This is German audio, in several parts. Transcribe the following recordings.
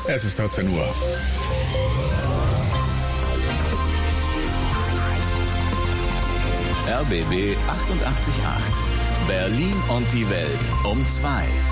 Es ist 14 Uhr. RBB 88.8. Berlin und die Welt um 2.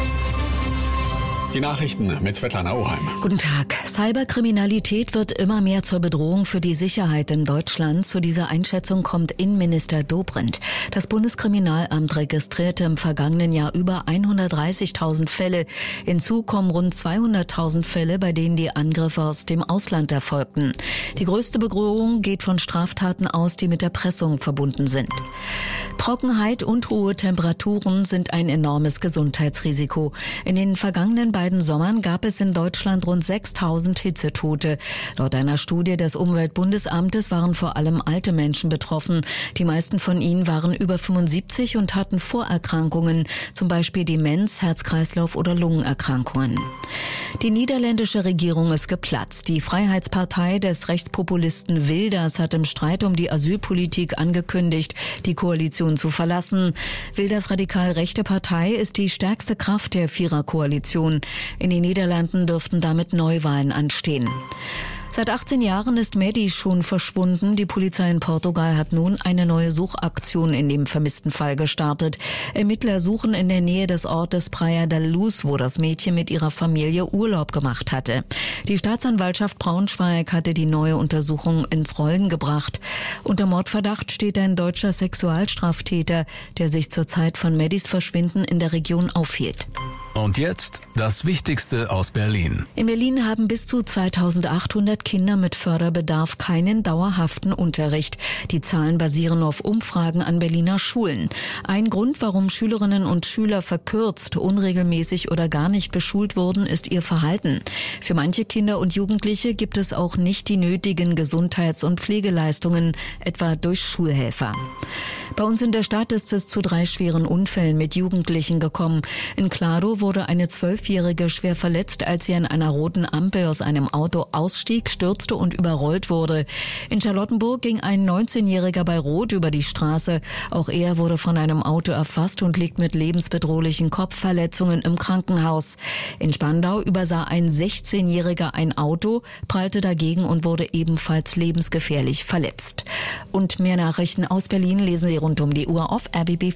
Die Nachrichten mit Svetlana Oheim. Guten Tag. Cyberkriminalität wird immer mehr zur Bedrohung für die Sicherheit in Deutschland. Zu dieser Einschätzung kommt Innenminister Dobrindt. Das Bundeskriminalamt registrierte im vergangenen Jahr über 130.000 Fälle. Hinzu kommen rund 200.000 Fälle, bei denen die Angriffe aus dem Ausland erfolgten. Die größte Bedrohung geht von Straftaten aus, die mit Erpressung verbunden sind. Trockenheit und hohe Temperaturen sind ein enormes Gesundheitsrisiko. In den vergangenen beiden Sommern gab es in Deutschland rund 6.000 Hitzetote. Laut einer Studie des Umweltbundesamtes waren vor allem alte Menschen betroffen. Die meisten von ihnen waren über 75 und hatten Vorerkrankungen, zum Beispiel Demenz, Herz-Kreislauf- oder Lungenerkrankungen. Die niederländische Regierung ist geplatzt. Die Freiheitspartei des Rechtspopulisten Wilders hat im Streit um die Asylpolitik angekündigt, die Koalition zu verlassen. Wilders radikal rechte Partei ist die stärkste Kraft der Viererkoalition. In den Niederlanden dürften damit Neuwahlen anstehen. Seit 18 Jahren ist Maddie schon verschwunden. Die Polizei in Portugal hat nun eine neue Suchaktion in dem vermissten Fall gestartet. Ermittler suchen in der Nähe des Ortes Praia da Luz, wo das Mädchen mit ihrer Familie Urlaub gemacht hatte. Die Staatsanwaltschaft Braunschweig hatte die neue Untersuchung ins Rollen gebracht. Unter Mordverdacht steht ein deutscher Sexualstraftäter, der sich zur Zeit von Maddies Verschwinden in der Region aufhielt. Und jetzt das Wichtigste aus Berlin. In Berlin haben bis zu 2.800 Kinder mit Förderbedarf keinen dauerhaften Unterricht. Die Zahlen basieren auf Umfragen an Berliner Schulen. Ein Grund, warum Schülerinnen und Schüler verkürzt, unregelmäßig oder gar nicht beschult wurden, ist ihr Verhalten. Für manche Kinder und Jugendliche gibt es auch nicht die nötigen Gesundheits- und Pflegeleistungen, etwa durch Schulhelfer. Bei uns in der Stadt ist es zu 3 schweren Unfällen mit Jugendlichen gekommen. In Klado wurde eine 12-Jährige schwer verletzt, als sie an einer roten Ampel aus einem Auto ausstieg, stürzte und überrollt wurde. In Charlottenburg ging ein 19-Jähriger bei Rot über die Straße. Auch er wurde von einem Auto erfasst und liegt mit lebensbedrohlichen Kopfverletzungen im Krankenhaus. In Spandau übersah ein 16-Jähriger ein Auto, prallte dagegen und wurde ebenfalls lebensgefährlich verletzt. Und mehr Nachrichten aus Berlin lesen Sie rund um die Uhr auf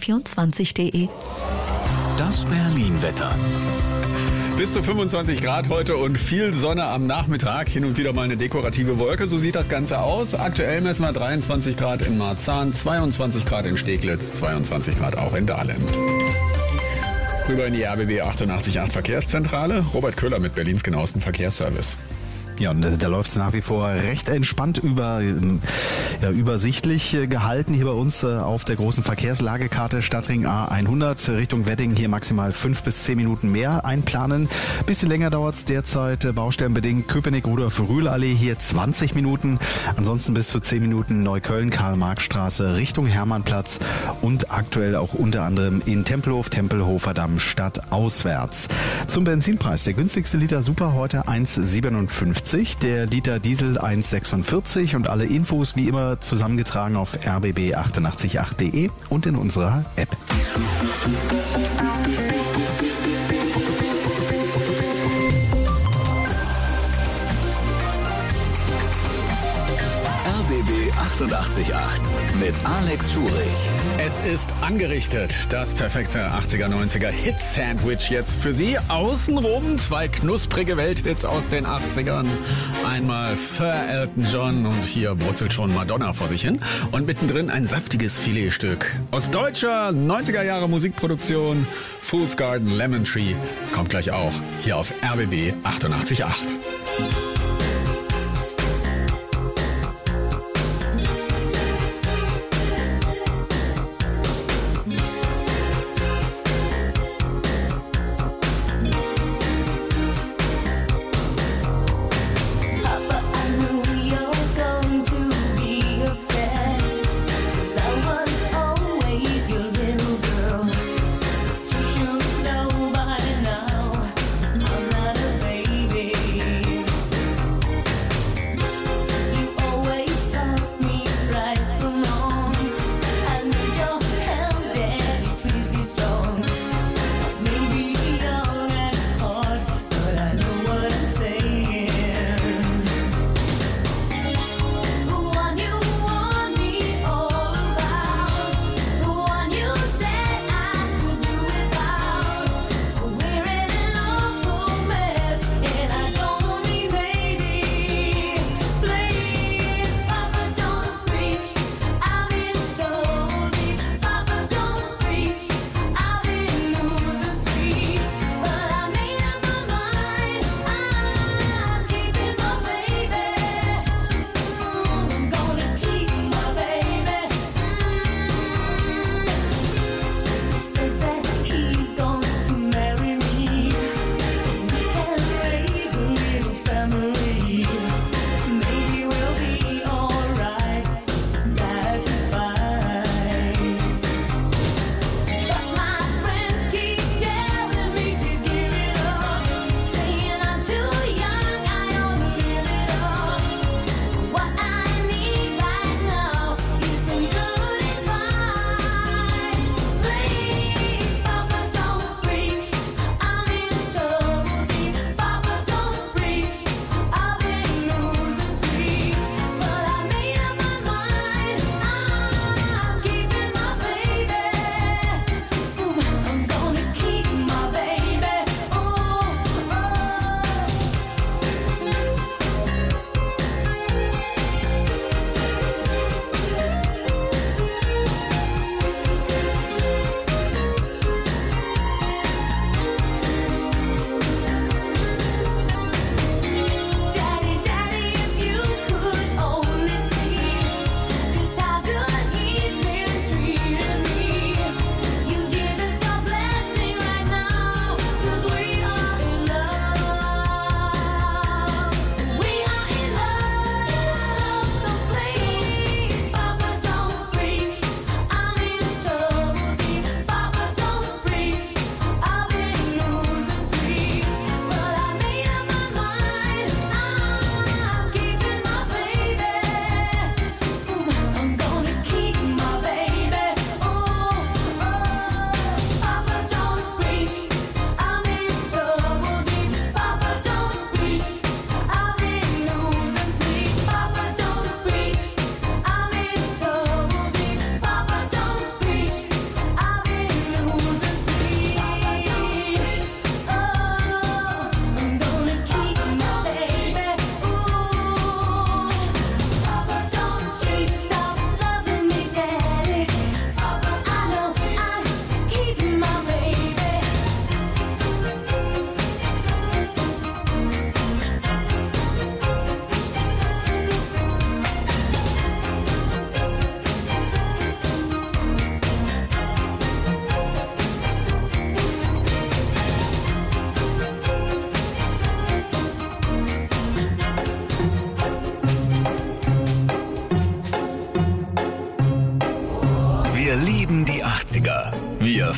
rbb24.de. Das Berlin-Wetter. Bis zu 25 Grad heute und viel Sonne am Nachmittag. Hin und wieder mal eine dekorative Wolke. So sieht das Ganze aus. Aktuell messen wir 23 Grad in Marzahn, 22 Grad in Steglitz, 22 Grad auch in Dahlem. Rüber in die RBB 88.8 Verkehrszentrale. Robert Köhler mit Berlins genauestem Verkehrsservice. Ja, und da läuft es nach wie vor recht entspannt übersichtlich gehalten hier bei uns auf der großen Verkehrslagekarte Stadtring A100 Richtung Wedding. Hier maximal 5 bis 10 Minuten mehr einplanen. Bisschen länger dauert es derzeit baustellenbedingt Köpenick-Rudolf-Rühl-Allee hier 20 Minuten. Ansonsten bis zu 10 Minuten Neukölln, Karl-Marx-Straße Richtung Hermannplatz und aktuell auch unter anderem in Tempelhof, Tempelhofer Damm stadtauswärts. Zum Benzinpreis. Der günstigste Liter Super heute 1,57. Der Liter Diesel 1,46 und alle Infos wie immer zusammengetragen auf rbb888.de und in unserer App. RBB 88.8 mit Alex Schurich. Es ist angerichtet, das perfekte 80er, 90er Hit-Sandwich jetzt für Sie. Außenrum 2 knusprige Welthits aus den 80ern. Einmal Sir Elton John und hier brutzelt schon Madonna vor sich hin. Und mittendrin ein saftiges Filetstück aus deutscher 90er Jahre Musikproduktion. Fool's Garden, Lemon Tree kommt gleich auch hier auf RBB 88.8.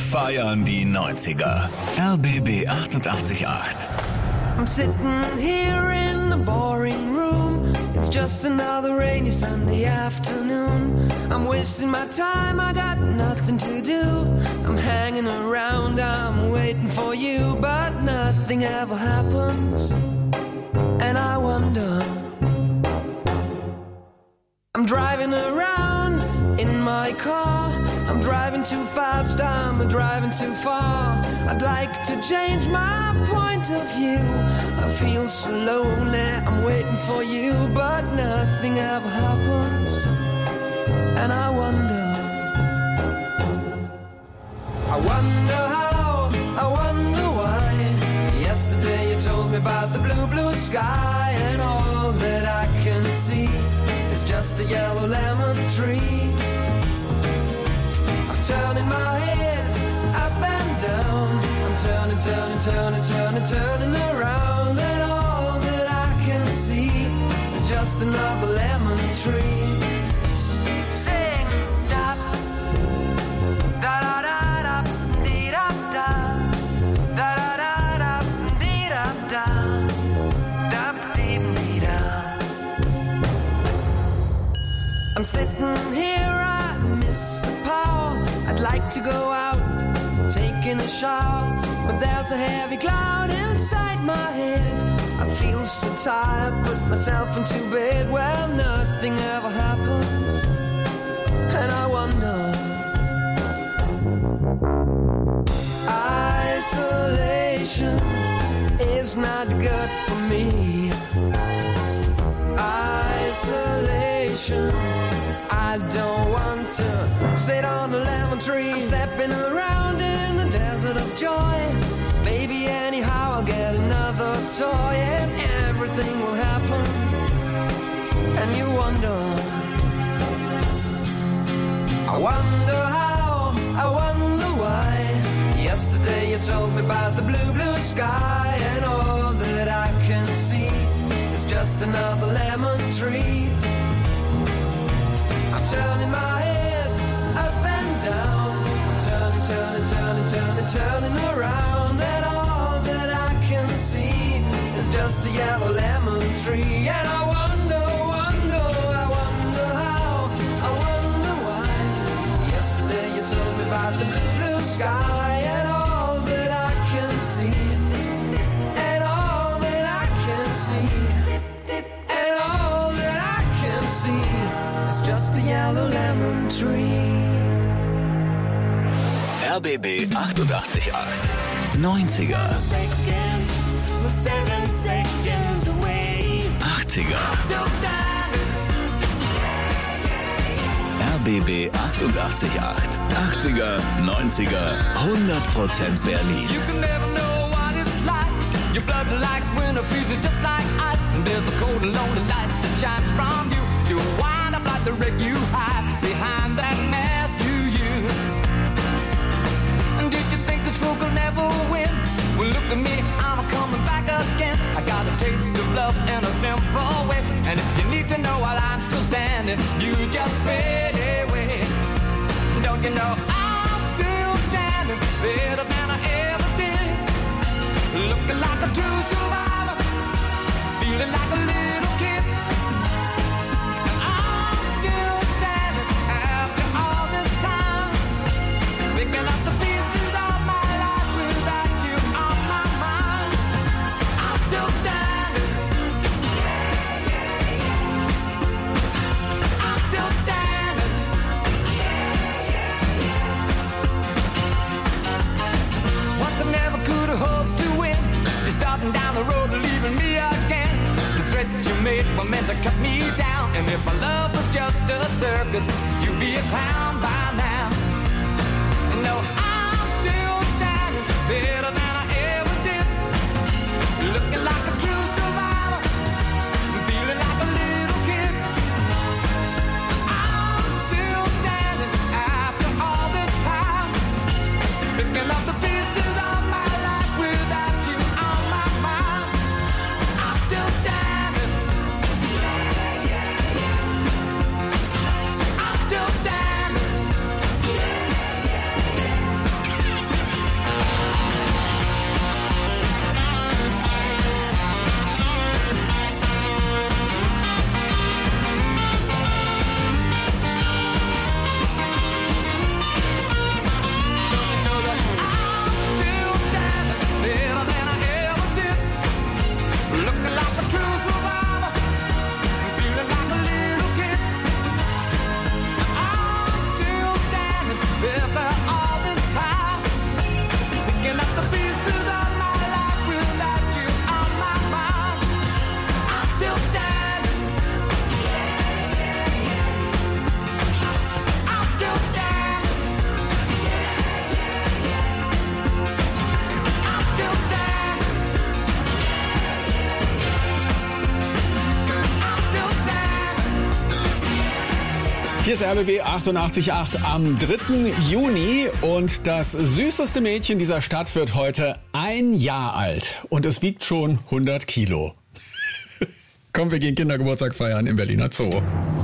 Wir feiern die 90er. RBB 88.8. I'm sitting here in the boring room. It's just another rainy Sunday afternoon. I'm wasting my time, I got nothing to do. I'm hanging around, I'm waiting for you, but nothing ever happens. And I wonder, I'm driving around in my car. I'm driving too fast, I'm driving too far. I'd like to change my point of view. I feel so lonely, I'm waiting for you, but nothing ever happens. And I wonder how, I wonder why. Yesterday you told me about the blue, blue sky, and all that I can see is just a yellow lemon tree. Turning my head up and down. I'm turning, turning, turning, turning, turning around. And all that I can see is just another lemon tree. Sing da da da da da dee da da da da da da dee da da da dee dee da. I'm sitting here, I miss the power. I'd like to go out, taking a shower, but there's a heavy cloud inside my head. I feel so tired, put myself into bed. Well, nothing ever happens, and I wonder. Isolation is not good for me. Isolation, I don't want to sit on a lemon tree. I'm stepping around in the desert of joy. Maybe anyhow I'll get another toy, and everything will happen. And you wonder, I wonder how, I wonder why. Yesterday you told me about the blue, blue sky, and all that I can see is just another lemon tree. I'm turning my head up and down. I'm turning, turning, turning, turning, turning around. And all that I can see is just a yellow lemon tree. And I wonder, wonder, I wonder how, I wonder why. Yesterday you told me about the blue, blue sky, and all that I can see, and all that I can see, and all that I can see is just a yellow lemon tree. RBB 88.8. 90er. 80er. RBB 88.8. 80er, 90er, 100% Berlin. You can never know what it's like. Your blood like winter freezes just like ice. And there's a cold and lonely light that shines from you. You wind up like the wreck you hide behind that mask you use. And did you think this fool could never win? Well, look at me, I'm coming back again. I got a taste of love in a simple way. And if you need to know while I'm still standing, you just fade away. Don't you know I'm still standing better than I ever did? Looking like a true survivor, feeling like a little kid. And I'm still standing after all this time, picking up the pieces of my life without you on my mind. I'm still standing. I'm still standing. Once I never could have hoped to win. You're starting down the road and leaving me again. The threats you made were meant to cut me down. And if my love was just a circus, you'd be a clown by now. And no, I'm still standing better than I ever did. Looking like a true survivor, feeling like a little kid. I'm still standing after all this time, picking up the pieces of my life without you on my mind. I'm still standing. I'm still standing. is all my life without you on my mind. I'm still standing. I'm still standing. I'm still standing. I'm still standing. Hier ist RBB 88.8 am 3. Juni und das süßeste Mädchen dieser Stadt wird heute 1 Jahr alt und es wiegt schon 100 Kilo. Komm, wir gehen Kindergeburtstag feiern im Berliner Zoo.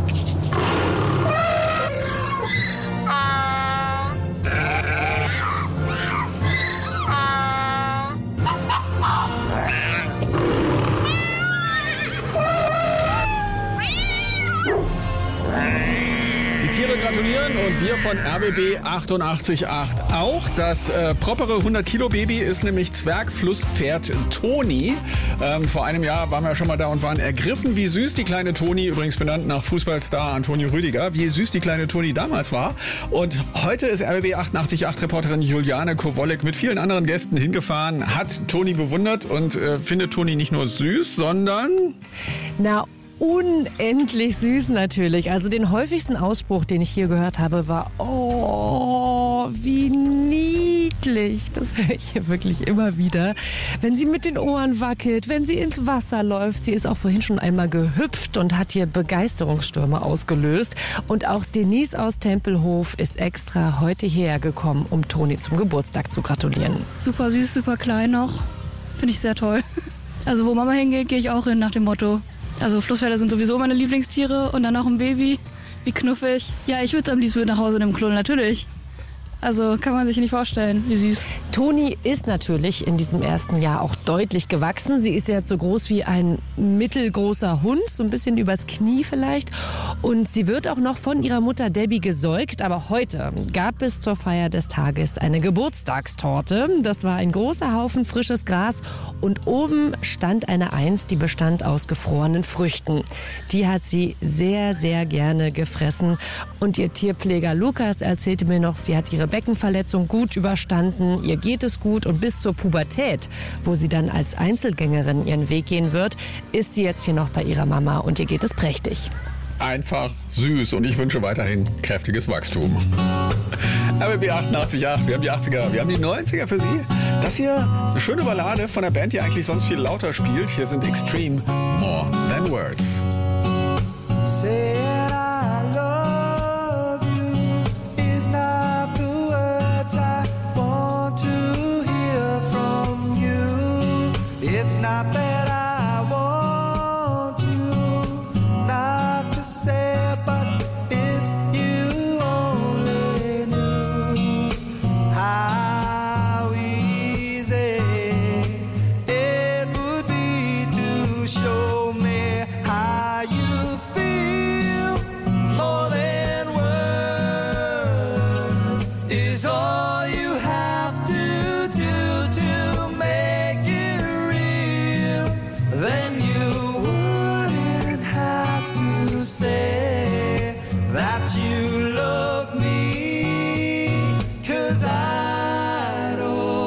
Die Tiere gratulieren und wir von RBB 88.8 auch. Das propere 100-Kilo-Baby ist nämlich Zwergflusspferd Toni. Vor einem Jahr waren wir schon mal da und waren ergriffen, wie süß die kleine Toni, übrigens benannt nach Fußballstar Antonio Rüdiger, wie süß die kleine Toni damals war. Und heute ist RBB 88.8-Reporterin Juliane Kowolek mit vielen anderen Gästen hingefahren, hat Toni bewundert und findet Toni nicht nur süß, sondern... Na, unendlich süß natürlich. Also den häufigsten Ausspruch, den ich hier gehört habe, war: Oh, wie niedlich. Das höre ich hier wirklich immer wieder. Wenn sie mit den Ohren wackelt, wenn sie ins Wasser läuft. Sie ist auch vorhin schon einmal gehüpft und hat hier Begeisterungsstürme ausgelöst. Und auch Denise aus Tempelhof ist extra heute hierher gekommen, um Toni zum Geburtstag zu gratulieren. Super süß, super klein noch. Finde ich sehr toll. Also wo Mama hingeht, gehe ich auch hin nach dem Motto. Also Flusspferde sind sowieso meine Lieblingstiere und dann noch ein Baby. Wie knuffig. Ja, ich würde es am liebsten mit nach Hause nehmen, Klon, natürlich. Also kann man sich nicht vorstellen, wie süß. Toni ist natürlich in diesem ersten Jahr auch deutlich gewachsen. Sie ist jetzt so groß wie ein mittelgroßer Hund, so ein bisschen übers Knie vielleicht. Und sie wird auch noch von ihrer Mutter Debbie gesäugt. Aber heute gab es zur Feier des Tages eine Geburtstagstorte. Das war ein großer Haufen frisches Gras und oben stand eine Eins, die bestand aus gefrorenen Früchten. Die hat sie sehr, sehr gerne gefressen. Und ihr Tierpfleger Lukas erzählte mir noch, sie hat ihre Beckenverletzung gut überstanden, ihr geht es gut und bis zur Pubertät, wo sie dann als Einzelgängerin ihren Weg gehen wird, ist sie jetzt hier noch bei ihrer Mama und ihr geht es prächtig. Einfach süß und ich wünsche weiterhin kräftiges Wachstum. RBB 88.8, wir haben die 80er, wir haben die 90er für Sie. Das hier eine schöne Ballade von einer Band, die eigentlich sonst viel lauter spielt. Hier sind Extreme, More Than Words. Saying I love you is not the words I want to hear from you. It's not that I want you not to say, but if you only knew how easy it would be to show me how you feel. More than words is all you have to do to make it real. Then you wouldn't have to say that you love me, 'cause I'd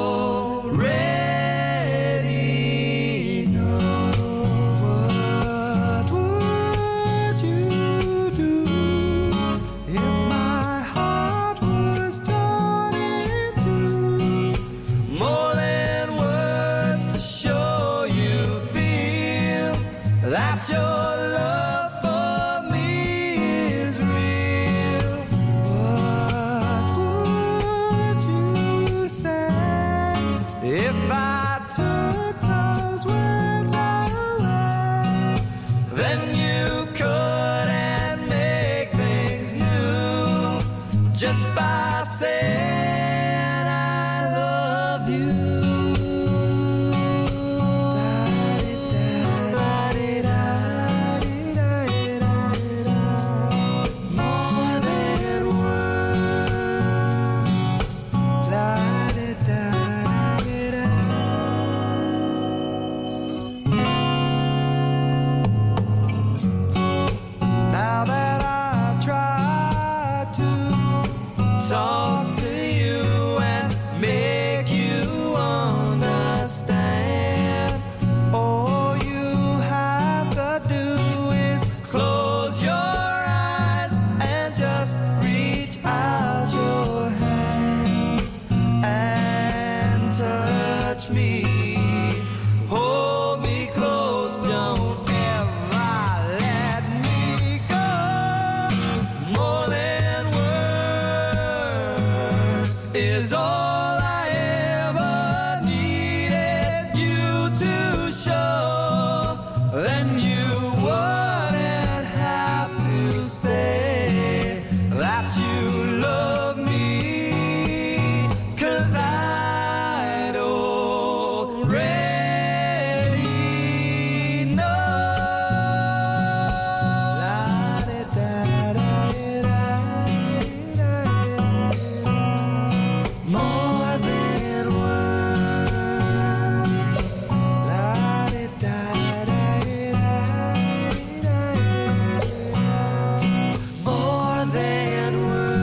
already know. What would you do if my heart was torn in two? More than words to show you feel that your love for me is real. What would you say if I took those words away? Then you couldn't make things new just by saying I love you. More than words. me. Hold me close, don't ever let me go. More than words is all I ever needed you to show. Then you wouldn't have to say that you love me, 'cause I'd already know. More than words. More than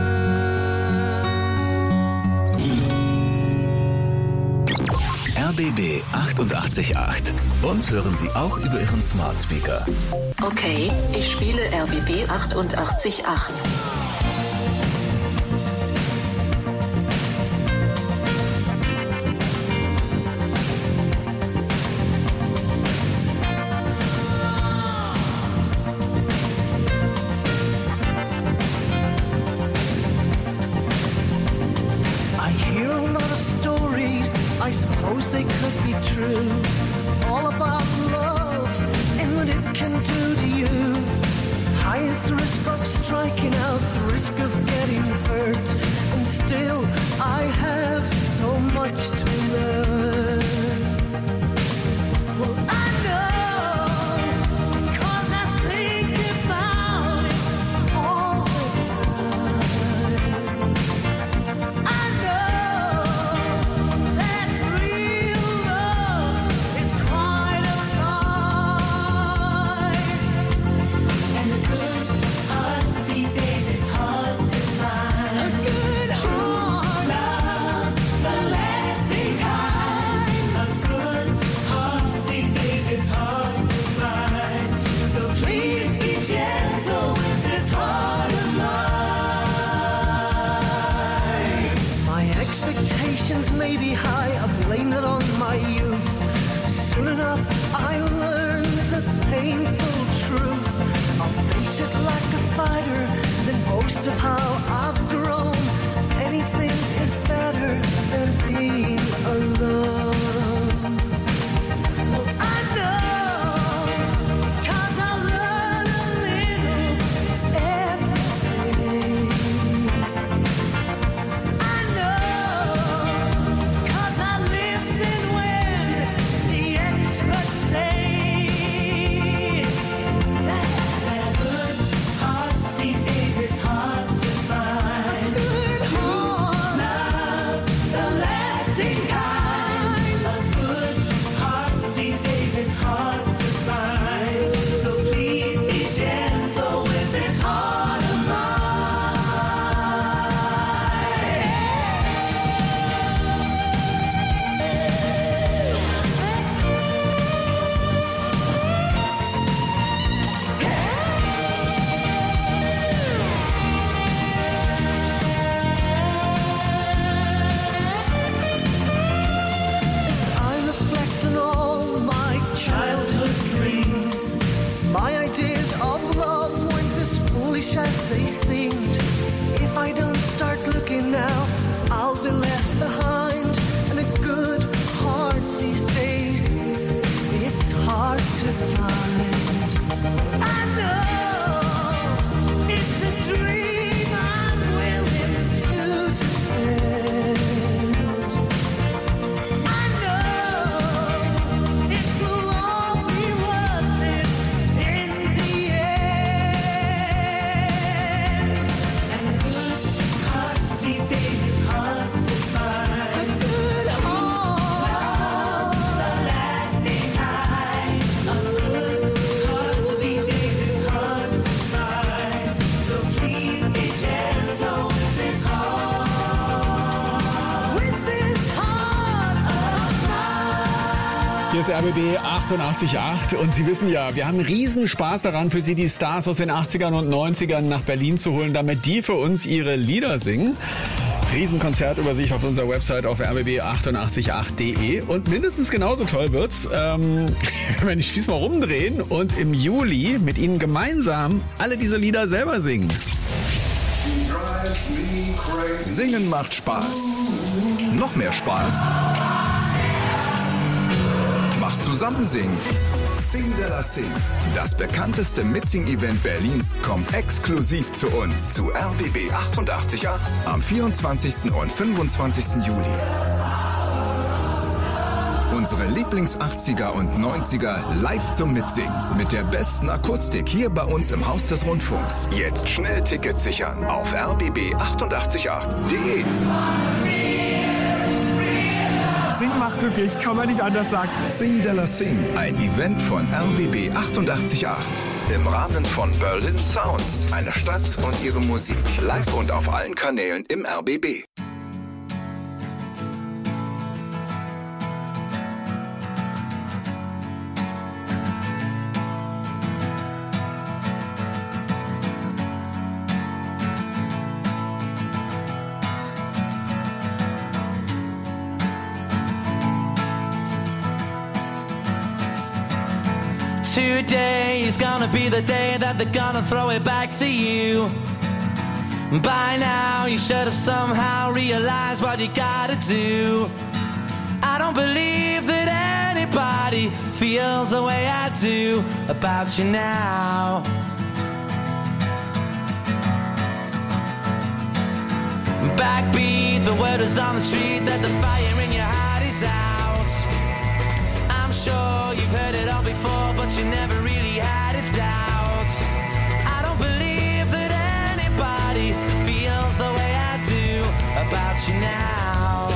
words. RBB 88.8. Uns hören Sie auch über Ihren Smart Speaker. Okay, ich spiele RBB 88.8. I hear a lot of stories, I suppose they could be true, all about love and what it can do to you. Highest risk of striking out, the risk of getting hurt, and still I have so much to learn. Well, I know, 'cause I think about it all the time. I know that real love is quite a price, and a good heart these days is hard to find. A good heart, love, the lasting kind. A good heart these days is hard to find. So please be gentle with this heart of mine. My expectations may be high, I blame it on my youth. Soon enough I learn the painful truth. I'll face it like a fighter, then boast of how I've grown. Anything is better than being alone. Well, I know, 'cause I learn a little every day. I know, 'cause I listen when the experts say that a good heart these days is hard to find. A good heart, love, the lasting kind. A good heart these days is hard to find. So please be gentle with this heart of As I reflect on all my childhood dreams, my ideas of love weren't as foolish as they seemed. If I don't start looking now, I'll be left behind. And a good heart these days, it's hard to find. I know it's a dream I'm willing to defend. I know it will all be worth it in the end. And a good heart these days is hard to find. A good heart, the lasting kind. A good heart these days is hard to find. So please be gentle with this heart. With this heart of mine. Hier ist RBB 88.8 und Sie wissen ja, wir haben riesen Spaß daran, für Sie die Stars aus den 80ern und 90ern nach Berlin zu holen, damit die für uns ihre Lieder singen. Riesenkonzertübersicht auf unserer Website auf rbb888.de und mindestens genauso toll wird's, wenn wir den Spieß mal rumdrehen und im Juli mit Ihnen gemeinsam alle diese Lieder selber singen. Singen macht Spaß. Noch mehr Spaß macht Zusammensingen. Sing de la Sing. Das bekannteste Mitsing-Event Berlins kommt exklusiv zu uns, zu RBB 88.8 am 24. und 25. Juli. Unsere Lieblings-80er und 90er live zum Mitsingen. Mit der besten Akustik hier bei uns im Haus des Rundfunks. Jetzt schnell Tickets sichern auf rbb888.de. Sing macht glücklich, kann man nicht anders sagen. Sing de la Sing, ein Event von RBB 88.8. Im Rahmen von Berlin Sounds, eine Stadt und ihre Musik. Live und auf allen Kanälen im RBB. Today is gonna be the day that they're gonna throw it back to you. By now you should have somehow realized what you gotta do. I don't believe that anybody feels the way I do about you now. Backbeat, the word is on the street that the fire in your heart is out. I'm sure you've heard it all before, but you never really had a doubt. I don't believe that anybody feels the way I do about you now.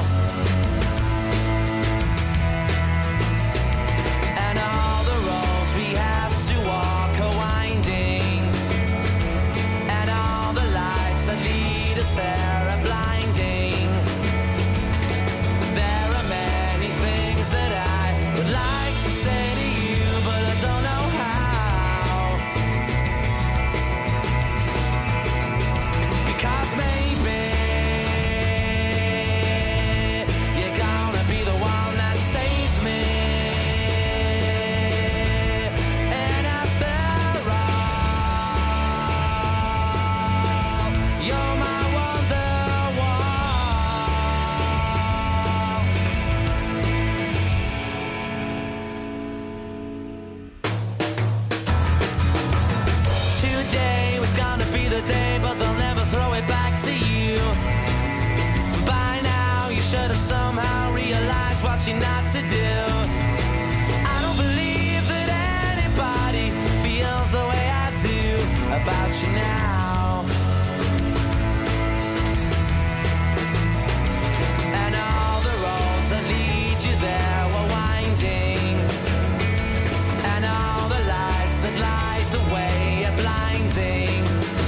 And all the roads we have to walk are winding, and all the lights that lead us there are blinding. There are many things that I would like to say to you, but I don't know how. Because maybe you're gonna be the one that saves me. And after all, you're my Wonderwall. Today was gonna be the day, but they'll never throw it back to you. By now you should have somehow realized what you're not to do. I don't believe that anybody feels the way I do about you now. And all the roads that lead you there were winding, and all the lights that light the way are blinding.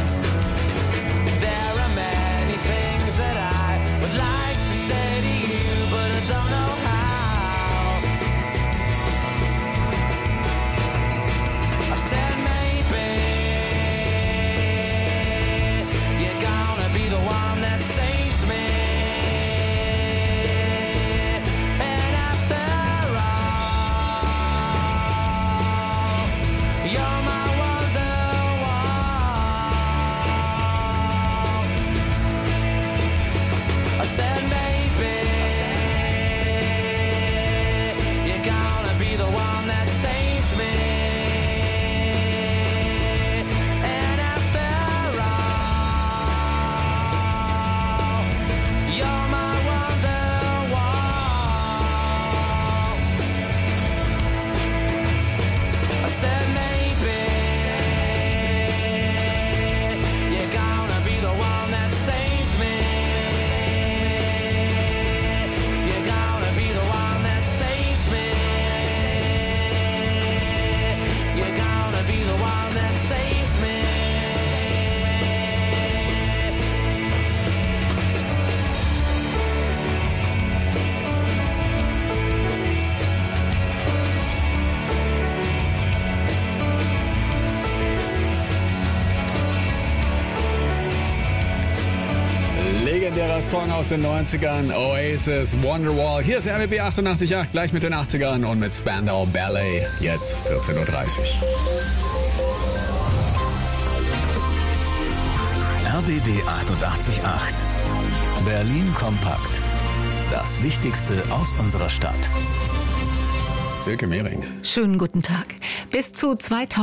There are many things that I would like to say to you, but I don't know how. I said maybe besonderer Song aus den 90ern, Oasis, Wonderwall. Hier ist RBB 88.8, gleich mit den 80ern und mit Spandau Ballet. Jetzt 14.30 Uhr. RBB 88.8. Berlin kompakt. Das Wichtigste aus unserer Stadt. Silke Mehring. Schönen guten Tag. Bis zu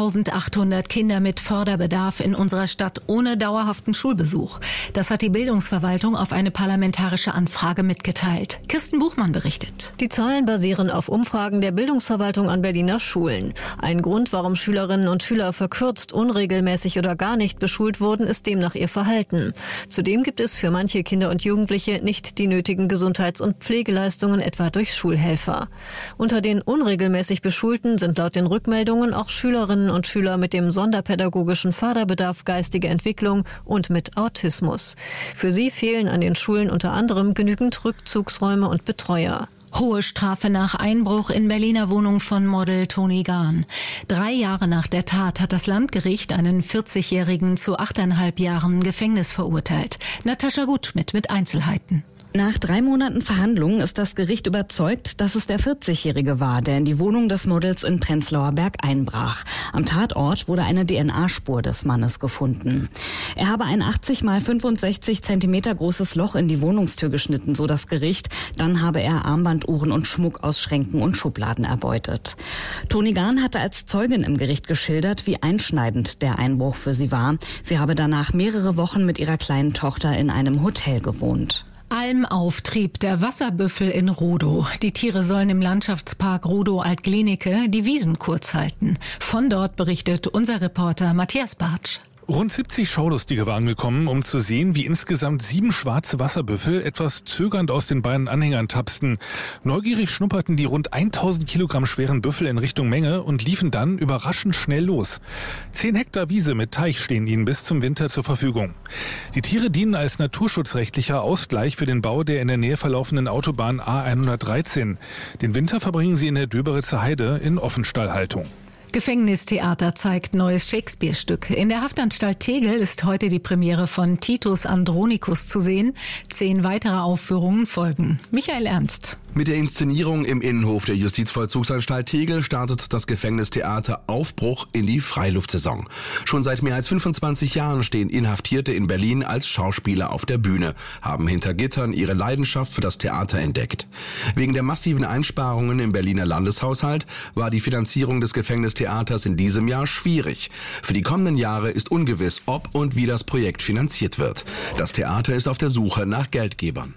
2800 Kinder mit Förderbedarf in unserer Stadt ohne dauerhaften Schulbesuch. Das hat die Bildungsverwaltung auf eine parlamentarische Anfrage mitgeteilt. Kirsten Buchmann berichtet. Die Zahlen basieren auf Umfragen der Bildungsverwaltung an Berliner Schulen. Ein Grund, warum Schülerinnen und Schüler verkürzt, unregelmäßig oder gar nicht beschult wurden, ist demnach ihr Verhalten. Zudem gibt es für manche Kinder und Jugendliche nicht die nötigen Gesundheits- und Pflegeleistungen, etwa durch Schulhelfer. Unter den unregelmäßig Beschulten sind laut den Rückmeldungen auch Schülerinnen und Schüler mit dem sonderpädagogischen Förderbedarf, geistige Entwicklung und mit Autismus. Für sie fehlen an den Schulen unter anderem genügend Rückzugsräume und Betreuer. Hohe Strafe nach Einbruch in Berliner Wohnung von Model Toni Gahn. 3 Jahre nach der Tat hat das Landgericht einen 40-Jährigen zu 8,5 Jahren Gefängnis verurteilt. Natascha Gutschmidt mit Einzelheiten. Nach 3 Monaten Verhandlungen ist das Gericht überzeugt, dass es der 40-Jährige war, der in die Wohnung des Models in Prenzlauer Berg einbrach. Am Tatort wurde eine DNA-Spur des Mannes gefunden. Er habe ein 80 x 65 Zentimeter großes Loch in die Wohnungstür geschnitten, so das Gericht. Dann habe er Armbanduhren und Schmuck aus Schränken und Schubladen erbeutet. Toni Gahn hatte als Zeugin im Gericht geschildert, wie einschneidend der Einbruch für sie war. Sie habe danach mehrere Wochen mit ihrer kleinen Tochter in einem Hotel gewohnt. Almauftrieb der Wasserbüffel in Rudow. Die Tiere sollen im Landschaftspark Rudow-Altglienicke die Wiesen kurz halten. Von dort berichtet unser Reporter Matthias Bartsch. Rund 70 Schaulustige waren gekommen, um zu sehen, wie insgesamt 7 schwarze Wasserbüffel etwas zögernd aus den beiden Anhängern tapsten. Neugierig schnupperten die rund 1000 Kilogramm schweren Büffel in Richtung Menge und liefen dann überraschend schnell los. 10 Hektar Wiese mit Teich stehen ihnen bis zum Winter zur Verfügung. Die Tiere dienen als naturschutzrechtlicher Ausgleich für den Bau der in der Nähe verlaufenden Autobahn A113. Den Winter verbringen sie in der Döberitzer Heide in Offenstallhaltung. Gefängnistheater zeigt neues Shakespeare-Stück. In der Haftanstalt Tegel ist heute die Premiere von Titus Andronicus zu sehen. 10 weitere Aufführungen folgen. Michael Ernst. Mit der Inszenierung im Innenhof der Justizvollzugsanstalt Tegel startet das Gefängnistheater Aufbruch in die Freiluftsaison. Schon seit mehr als 25 Jahren stehen Inhaftierte in Berlin als Schauspieler auf der Bühne, haben hinter Gittern ihre Leidenschaft für das Theater entdeckt. Wegen der massiven Einsparungen im Berliner Landeshaushalt war die Finanzierung des Gefängnistheaters in diesem Jahr schwierig. Für die kommenden Jahre ist ungewiss, ob und wie das Projekt finanziert wird. Das Theater ist auf der Suche nach Geldgebern.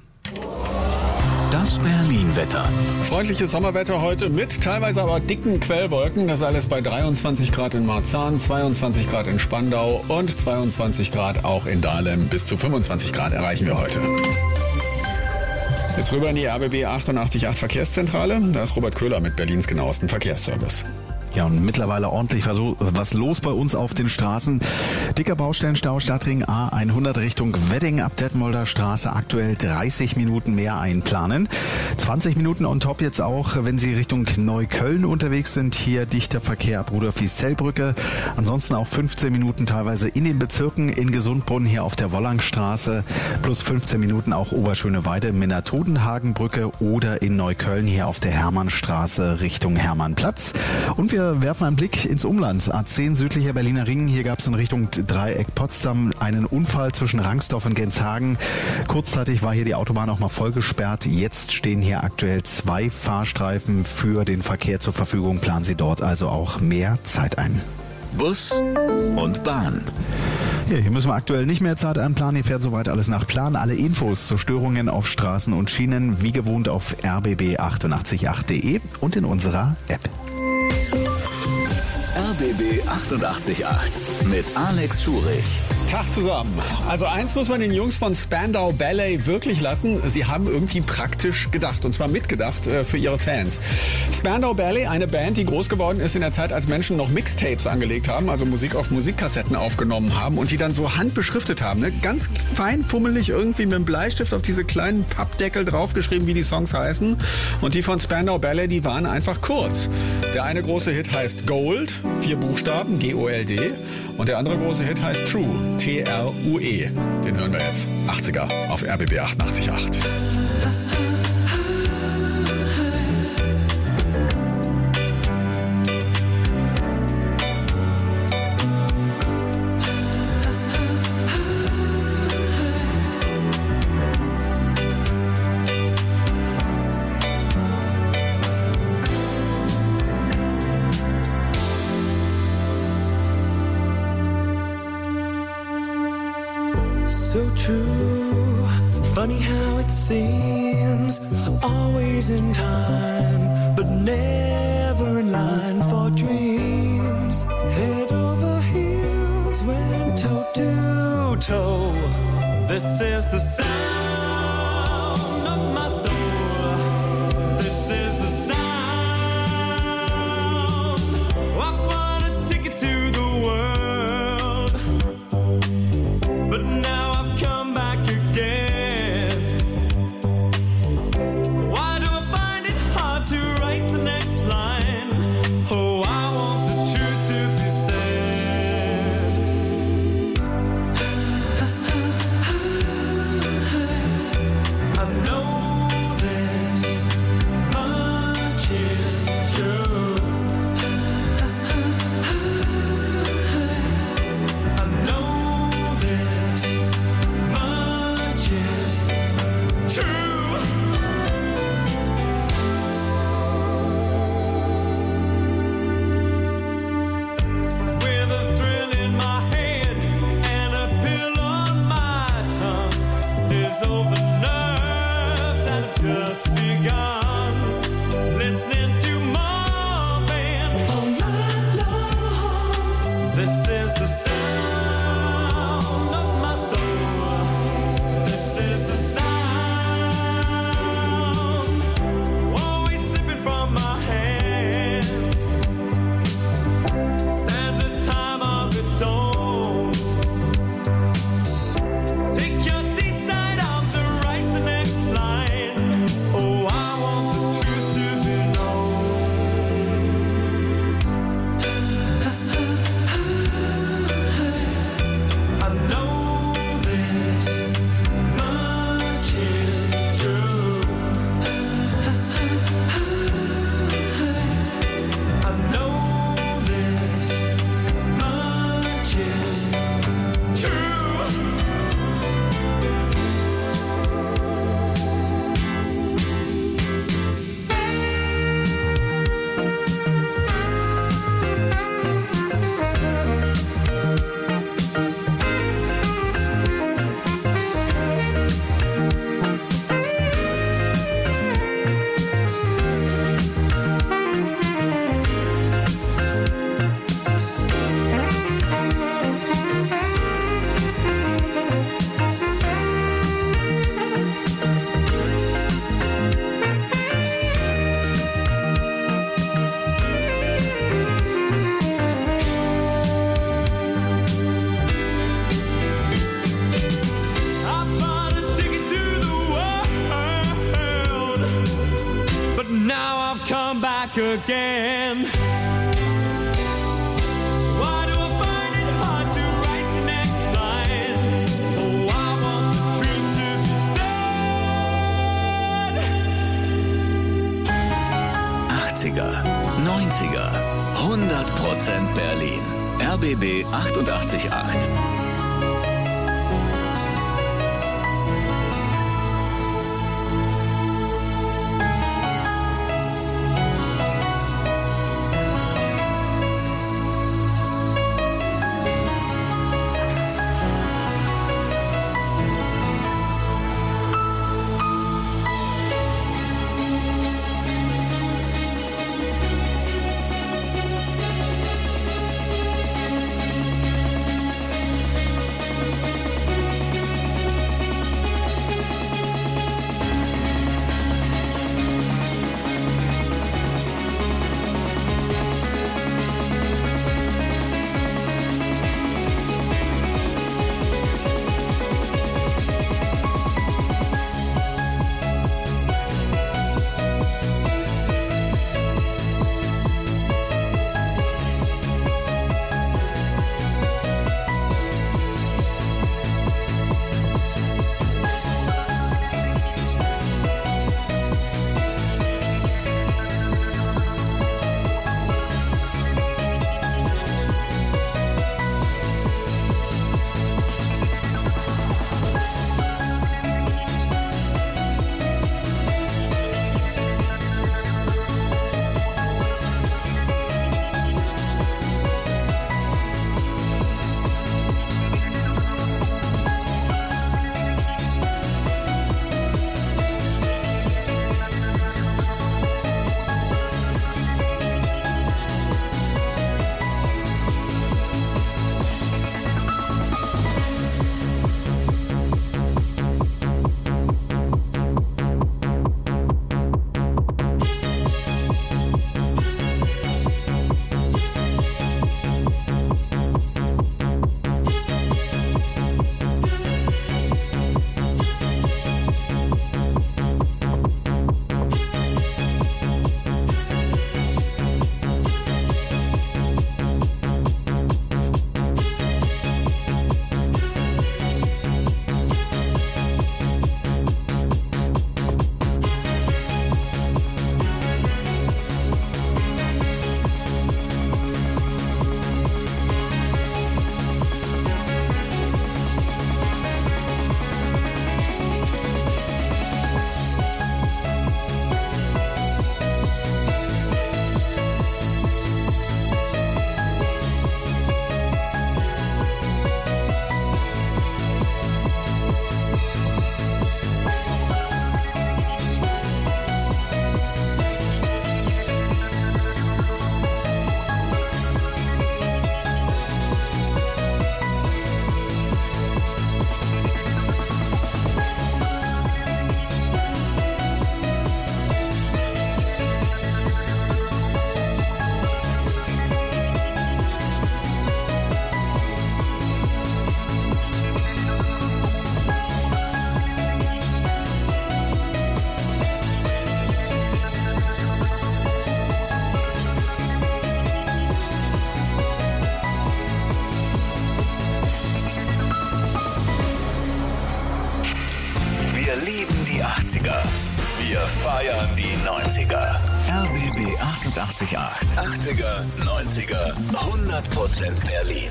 Das Berlin-Wetter. Freundliches Sommerwetter heute mit teilweise aber dicken Quellwolken. Das alles bei 23 Grad in Marzahn, 22 Grad in Spandau und 22 Grad auch in Dahlem. Bis zu 25 Grad erreichen wir heute. Jetzt rüber in die RBB 88.8 Verkehrszentrale. Da ist Robert Köhler mit Berlins genauesten Verkehrsservice. Ja, und mittlerweile ordentlich was los bei uns auf den Straßen. Dicker Baustellenstau, Stadtring A100 Richtung Wedding ab Detmolder Straße, aktuell 30 Minuten mehr einplanen. 20 Minuten on top jetzt auch, wenn Sie Richtung Neukölln unterwegs sind. Hier dichter Verkehr ab Rudolf-Wiesel-Brücke. Ansonsten auch 15 Minuten teilweise in den Bezirken, in Gesundbrunn hier auf der Wollangstraße. Plus 15 Minuten auch Oberschöneweide, Minna-Todenhagen-Brücke oder in Neukölln hier auf der Hermannstraße Richtung Hermannplatz. Und wir werfen einen Blick ins Umland. A10 südlicher Berliner Ring. Hier gab es in Richtung Dreieck Potsdam einen Unfall zwischen Rangsdorf und Genshagen. Kurzzeitig war hier die Autobahn auch mal voll gesperrt. Jetzt stehen hier aktuell 2 Fahrstreifen für den Verkehr zur Verfügung. Planen Sie dort also auch mehr Zeit ein. Bus und Bahn. Ja, hier müssen wir aktuell nicht mehr Zeit einplanen. Hier fährt soweit alles nach Plan. Alle Infos zu Störungen auf Straßen und Schienen wie gewohnt auf rbb888.de und in unserer App. RBB 88.8 mit Alex Schurich. Tag zusammen. Also eins muss man den Jungs von Spandau Ballet wirklich lassen. Sie haben irgendwie praktisch gedacht, und zwar mitgedacht für ihre Fans. Spandau Ballet, eine Band, die groß geworden ist in der Zeit, als Menschen noch Mixtapes angelegt haben, also Musik auf Musikkassetten aufgenommen haben und die dann so handbeschriftet haben. Ne? Ganz fein fummelig irgendwie mit dem Bleistift auf diese kleinen Pappdeckel draufgeschrieben, wie die Songs heißen. Und die von Spandau Ballet, die waren einfach kurz. Der eine große Hit heißt Gold, 4 Buchstaben, G-O-L-D. Und der andere große Hit heißt True, T-R-U-E. Den hören wir jetzt. 80er auf RBB 88.8. So true, funny how it seems, always in time, but never in line for dreams. Head over heels, went toe to toe. This is the sound of my soul. This is the sound. I want a ticket to the world, but now I've come back again. Why do I find it hard to write the next line? Oh, I want the truth to be said. I know this much is true. I know this much is true. With a thrill in my head and a pill on my tongue, there's all the nerves that have just begun. Listening to Marvin all night long. This is the sound of my soul. This is the sound. Always slipping from my hands. Stands a time of its own. Take your seaside arms and write the next line. Oh, I want the truth to be known. I know this much is true. I know this much is true. I bought a ticket to the world, but now I've come back again. Why do I find it hard to write the next line? Oh, I want the truth to be said. 80er, 90er, 100% Berlin. RBB 88.8. 90er. RBB 88.8. 80er, 90er, 100% Berlin.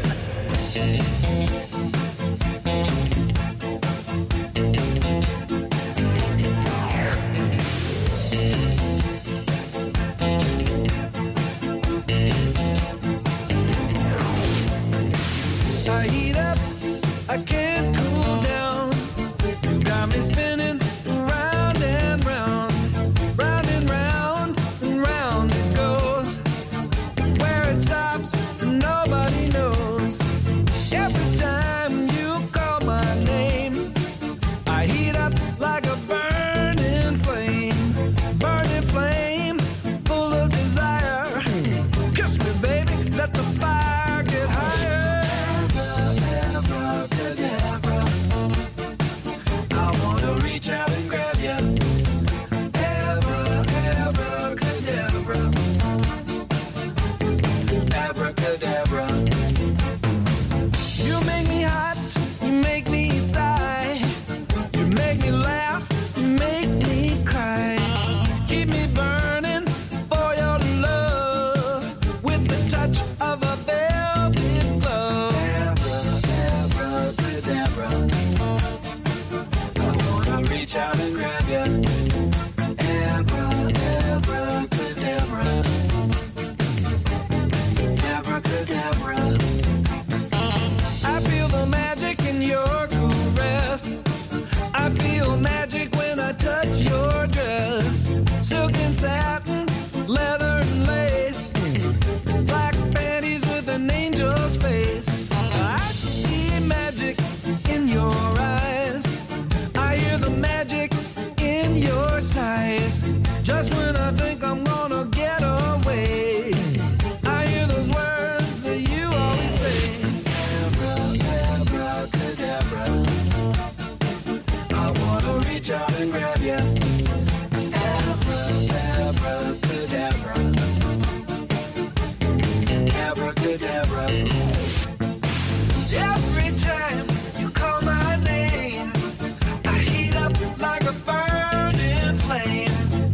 I heat up, I can't cool down. You got me spinning round and round, round and round and round it goes. Where it stops, nobody knows. Every time you call my name, I heat up like a burning flame, full of desire. Kiss me, baby, let the fire get higher. Satin, leather and lace, black panties with an angel's face. I see magic in your eyes. I hear the magic in your sighs. Just when I think I'm gonna get away, I hear those words that you always say. Abracadabra, I wanna reach out and grab you. Abracadabra, abracadabra. Every time you call my name, I heat up like a burning flame,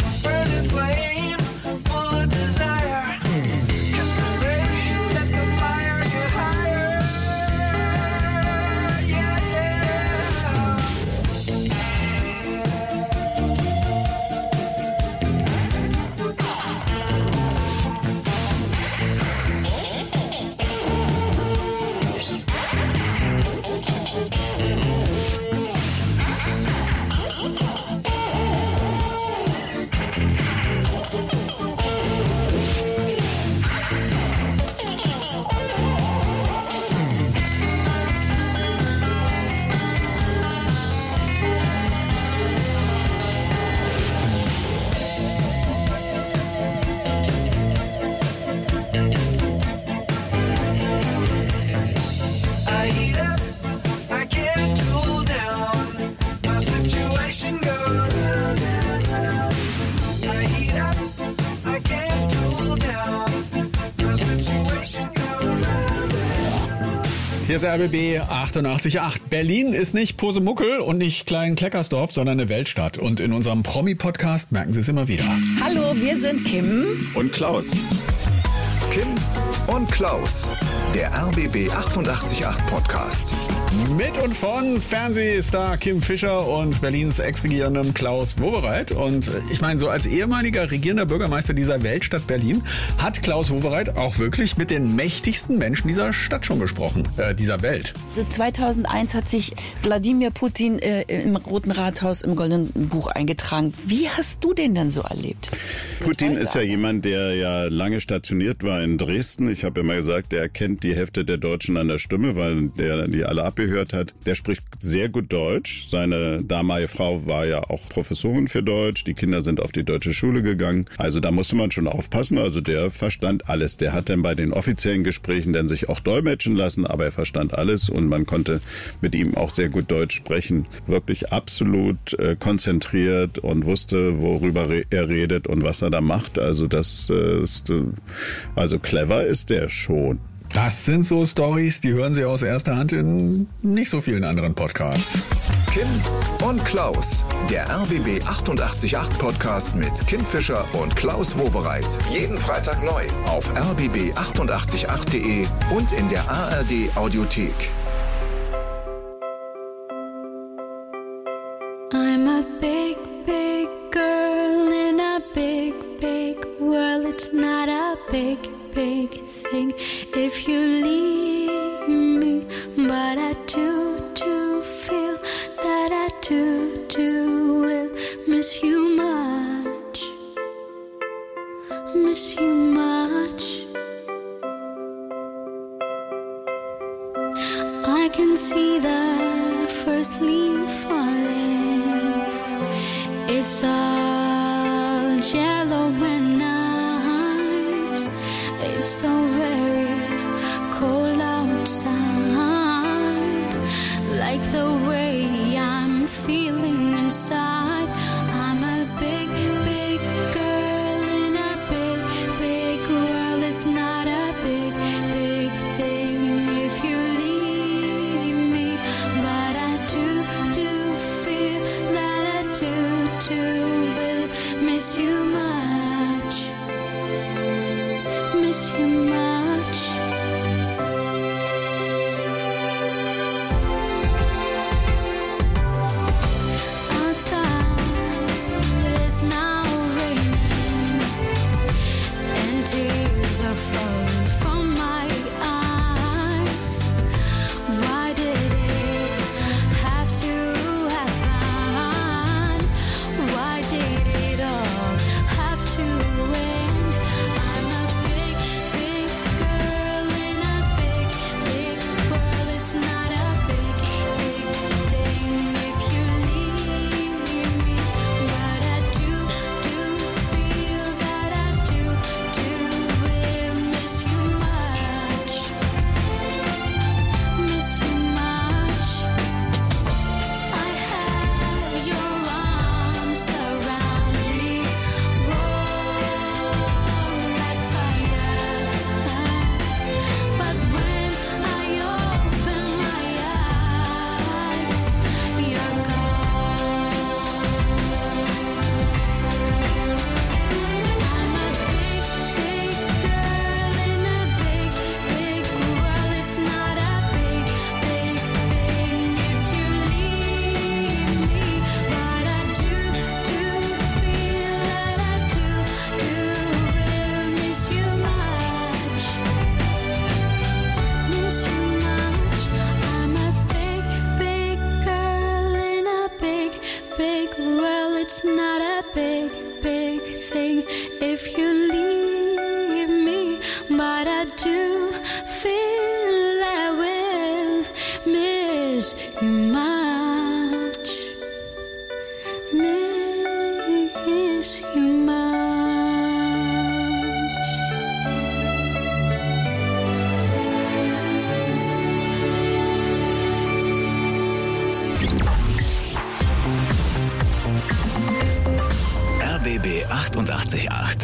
full of desire. Kiss me, baby, let the fire get higher. Yeah, Hier ist RBB 88.8. Berlin ist nicht Posemuckel und nicht Klein-Kleckersdorf, sondern eine Weltstadt. Und in unserem Promi-Podcast merken Sie es immer wieder. Hallo, wir sind Kim und Klaus. Kim und Klaus, der RBB 88.8 Podcast. Mit und von Fernsehstar Kim Fischer und Berlins Ex-Regierendem Klaus Wowereit. Und ich meine, so als ehemaliger regierender Bürgermeister dieser Weltstadt Berlin hat Klaus Wowereit auch wirklich mit den mächtigsten Menschen dieser Stadt schon gesprochen, dieser Welt. 2001 hat sich Wladimir Putin im Roten Rathaus im Goldenen Buch eingetragen. Wie hast du den denn so erlebt? Putin ist ja jemand, der ja lange stationiert war in Dresden. Ich habe ja mal gesagt, er kennt die Hälfte der Deutschen an der Stimme, weil der die alle abgehört hat. Der spricht sehr gut Deutsch. Seine damalige Frau war ja auch Professorin für Deutsch. Die Kinder sind auf die deutsche Schule gegangen. Also da musste man schon aufpassen. Also der verstand alles. Der hat dann bei den offiziellen Gesprächen dann sich auch dolmetschen lassen, aber er verstand alles und man konnte mit ihm auch sehr gut Deutsch sprechen. Wirklich absolut konzentriert und wusste, worüber er redet und was er da macht. Also das ist, also clever ist der schon. Das sind so Storys, die hören Sie aus erster Hand in nicht so vielen anderen Podcasts. Kim und Klaus, der RBB 888 Podcast mit Kim Fischer und Klaus Wowereit. Jeden Freitag neu auf rbb888.de und in der ARD Audiothek. I'm a big, big girl in a big, big world. It's not a big, big thing if you leave me, but I do feel that I do will miss you much, miss you much. I can see the first leaf falling. It's all yellow and nice. It's so very cold outside, like the way I'm feeling inside. I'm a big, big girl in a big, big world. It's not a big, big thing if you leave me, but I do feel that I do will miss you much, miss you much. Outside it's now raining and tears are falling from my eyes. Why did it have to happen? Why did it all have to end? I'm a big, big girl in a big, big world. It's not a big, big thing if you leave me, but I do feel that I do will miss you much, miss you much. I have your arms around me, warm like fire. But when I open my eyes, you're gone. I'm a big, big girl in a big, big world. It's not a big, big thing if you leave me, but I do feel that I do will miss you much, miss you much. I'm a big, big girl in a big, big world. It's not a big, big thing if you leave me, but I do feel I will miss you much, miss you much. RBB 888.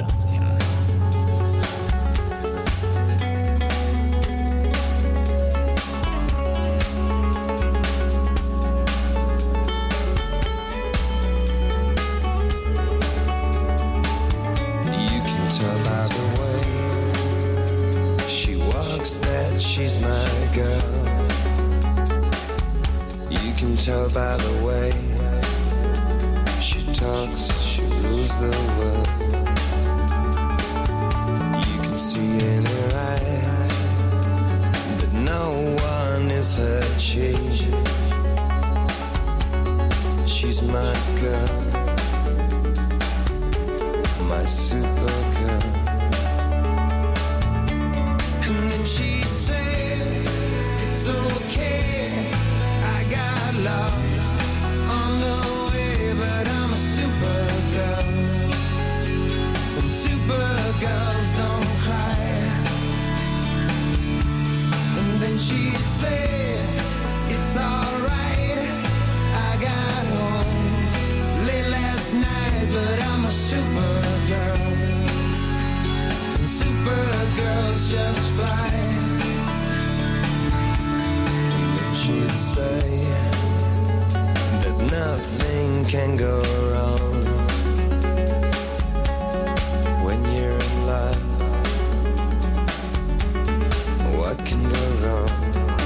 You can tell by the way she walks that she's my girl. You can tell by the way she talks, she rules the world. You can see in her eyes that no one is her chief. She's my girl, my super girl. And then she'd say, it's okay, I got lost on the way, but I'm a super girl, and super girls don't cry. And then she'd say, it's alright, I got home late last night, but I'm a super girl, and super girls just fly. she'd say that nothing can go wrong when you're in love. What can go wrong?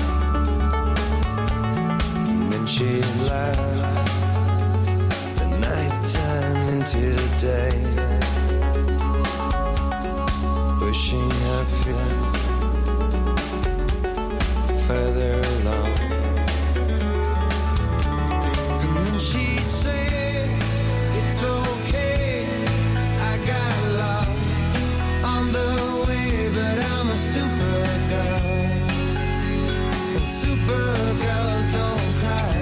And then she'd laugh the nighttime into the day, pushing her feet further along. And then she'd say, it's okay, I got lost on the way, but I'm a supergirl, and supergirls don't cry.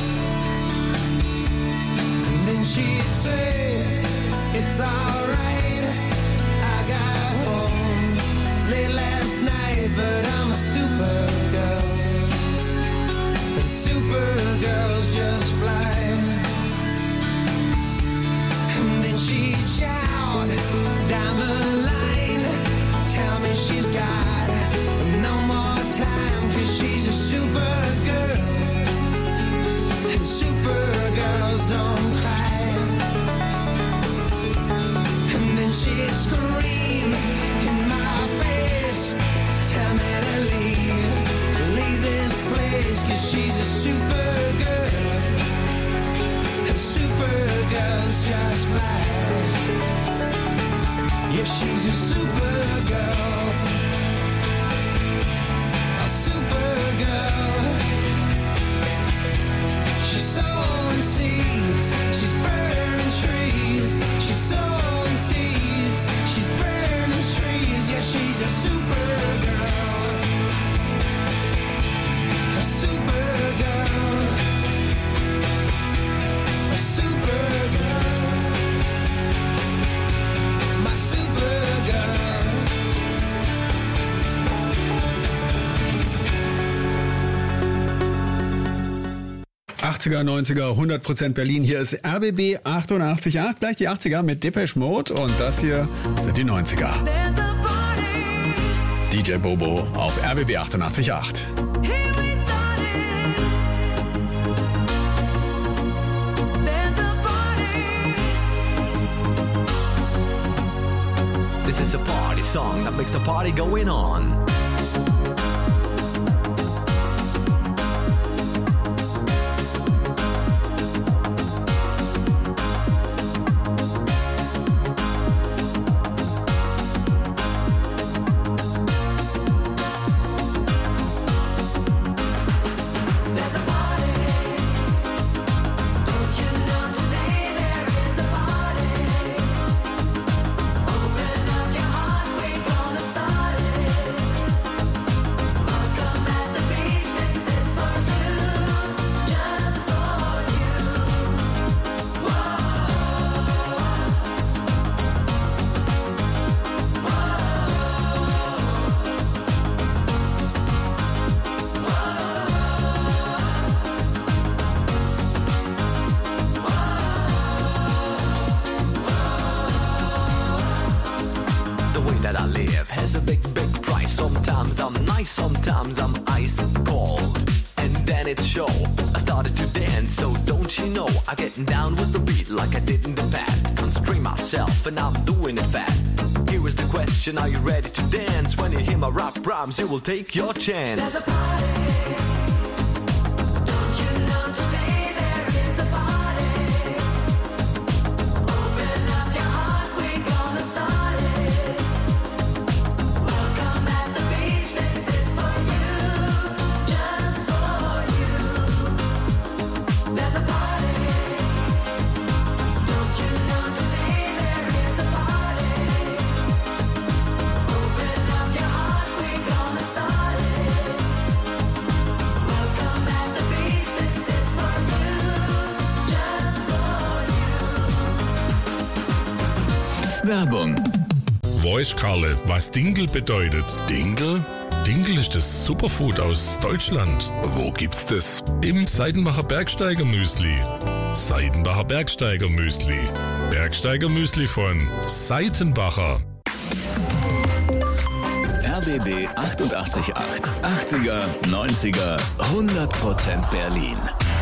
And then she'd say, it's alright, I got home late last night, but I'm a supergirl, and supergirls just fly. And then she'd shout down the line, tell me she's got no more time, 'cause she's a supergirl, and supergirls don't cry. And then she'd scream in my face, tell me to leave this place, 'cause she's a supergirl, and supergirls just fly. Yeah, she's a supergirl, a supergirl. She's sowing seeds, she's burning trees, she's sowing seeds, she's burning trees. Yeah, she's a supergirl, a supergirl, a supergirl, my supergirl. 80er, 90er, 100% Berlin. Hier ist RBB 88.8, gleich die 80er mit Depeche Mode und das hier sind die 90er. DJ Bobo auf RBB 88.8. This is a party song that makes the party going on. Sometimes I'm ice cold, and then it's show. I started to dance, so don't you know, I get down with the beat like I did in the past. Constrain myself, and I'm doing it fast. Here is the question: are you ready to dance? When you hear my rap rhymes, you will take your chance. There's a party. Don't you know today there is a party? Open up your heart, we're gonna start it. Welcome at the beach, this is for you, just for you. There's a party. Don't you know today there is a party? Open up your heart, we're gonna start it. Welcome at the beach, this is for you, just for you. Werbung. Karle, was Dinkel bedeutet. Dinkel? Dinkel ist das Superfood aus Deutschland. Wo gibt's das? Im Seidenbacher Bergsteiger Müsli. Seidenbacher Bergsteiger Müsli. Bergsteiger Müsli von Seitenbacher. RBB 888. 80er, 90er, 100% Berlin.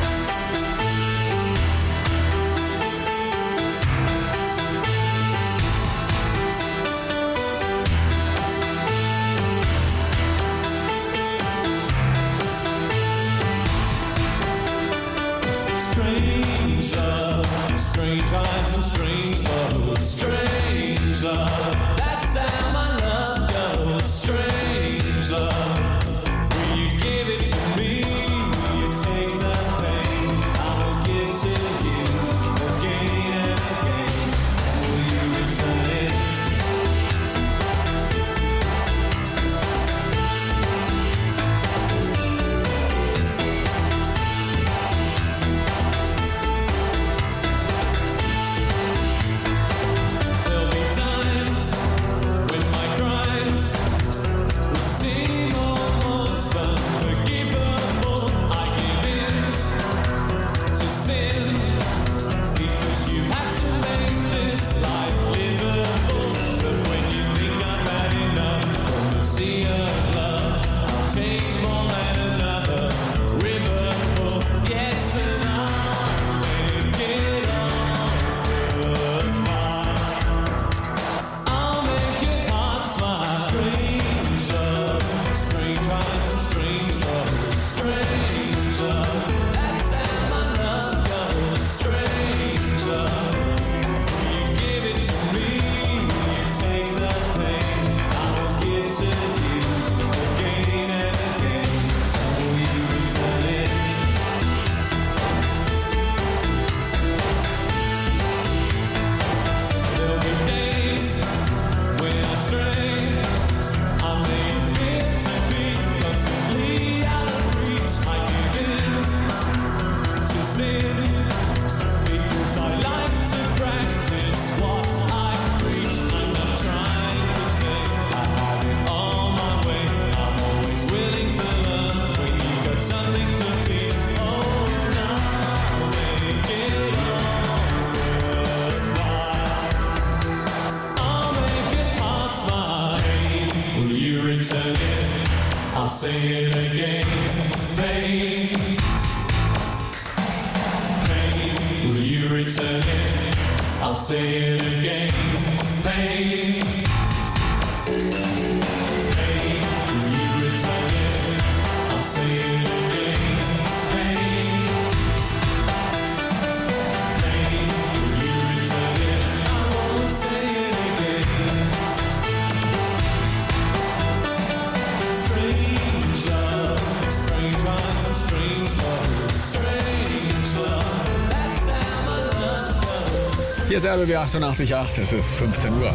Strange eyes and strange love, strange love. That's how my love goes, strange love. Will you give it to me? Will you take the pain? I will give to you again and again. Will you return it? I'll say it again, pain, pain, will you return it? I'll say it again, pain, pain, will you return it? I'll say it again, pain, pain, will you return it? I won't say it again. Strange love, strange eyes and strange love, strange love, that's how my love goes. Hier ist RBB 88.8, es ist 15 Uhr.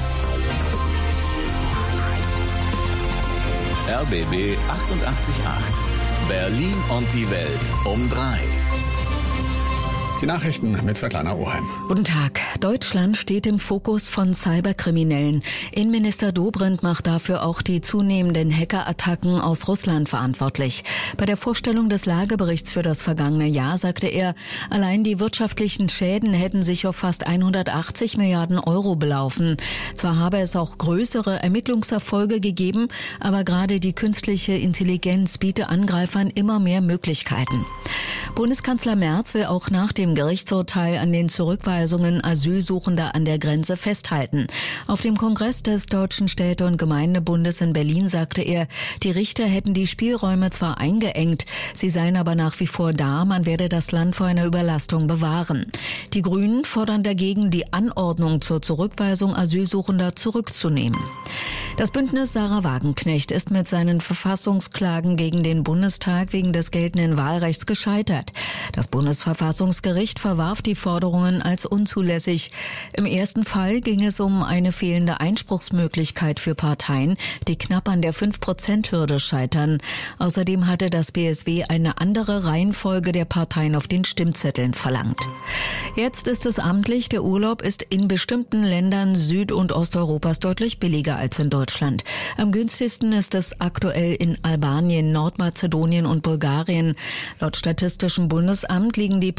RBB 88.8. Berlin und die Welt um 3. Die Nachrichten mit Svetlana Oheim. Guten Tag. Deutschland steht im Fokus von Cyberkriminellen. Innenminister Dobrindt macht dafür auch die zunehmenden Hackerattacken aus Russland verantwortlich. Bei der Vorstellung des Lageberichts für das vergangene Jahr sagte er, allein die wirtschaftlichen Schäden hätten sich auf fast 180 Milliarden Euro belaufen. Zwar habe es auch größere Ermittlungserfolge gegeben, aber gerade die künstliche Intelligenz biete Angreifern immer mehr Möglichkeiten. Bundeskanzler Merz will auch nach dem Gerichtsurteil an den Zurückweisungen Asylsuchender an der Grenze festhalten. Auf dem Kongress des Deutschen Städte- und Gemeindebundes in Berlin sagte er, die Richter hätten die Spielräume zwar eingeengt, sie seien aber nach wie vor da, man werde das Land vor einer Überlastung bewahren. Die Grünen fordern dagegen, die Anordnung zur Zurückweisung Asylsuchender zurückzunehmen. Das Bündnis Sarah Wagenknecht ist mit seinen Verfassungsklagen gegen den Bundestag wegen des geltenden Wahlrechts gescheitert. Das Bundesverfassungsgericht verwarf die Forderungen als unzulässig. Im ersten Fall ging es um eine fehlende Einspruchsmöglichkeit für Parteien, die knapp an der 5%-Hürde scheitern. Außerdem hatte das BSW eine andere Reihenfolge der Parteien auf den Stimmzetteln verlangt. Jetzt ist es amtlich, der Urlaub ist in bestimmten Ländern Süd- und Osteuropas deutlich billiger als in Deutschland. Am günstigsten ist es aktuell in Albanien, Nordmazedonien und Bulgarien. Laut Statistischem Bundesamt liegen die Preise für